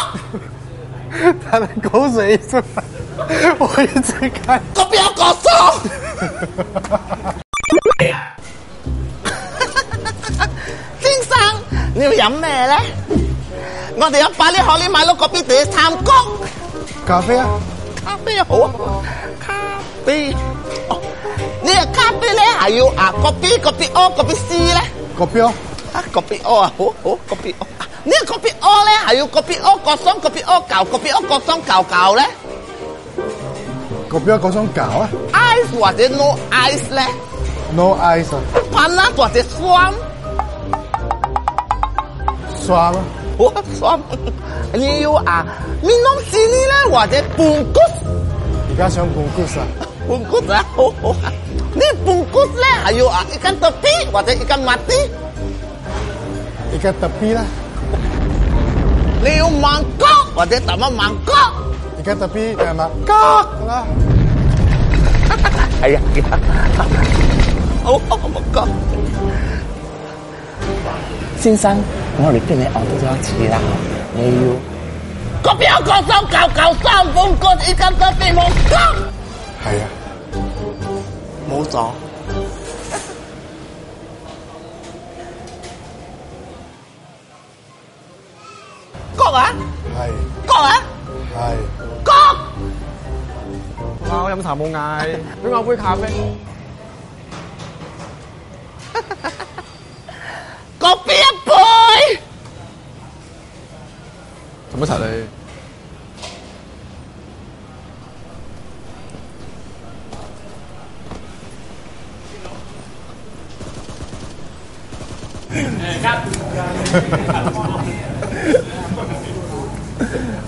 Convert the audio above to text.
他的口水一直来，我一直看。 個表個數。先生，你要飲咩咧？我哋有百呢可呢買到嗰邊地參谷。 咖啡啊， 咖啡好啊，咖啡。哦，呢個咖啡咧係要嗰邊 O 嗰邊 C 咧。 個標啊，嗰邊 O 啊，好嗰邊 O。呢個嗰邊 O 咧係要嗰邊 O 個雙，嗰邊 O 舊，嗰邊 O 個雙舊咧。 個標嗰種搞啊 ice 或者 no ice 咧。 ，no ice 啊， 噴啦或者酸。 刷咯， 好酸。你要面濃士呢咧或者半谷。 而家想半骨啊， 半谷啊，好好。呢半谷咧係要一間特 B 或者一間抹啲。 而家特別啦， 你要芒果或者特乜芒果。 而家特別係嘛？吉啦， 係啊，好芒果。先生，我哋邊你熬多咗一次啦，你要個表個雙舊三半谷一間特 B 芒果。 係啊， 冇咗。谷啊！ 係谷啊！ 係， 谷！ 我飲茶冇嗌，俾我杯咖啡。 個邊一杯？ 做乜柒你？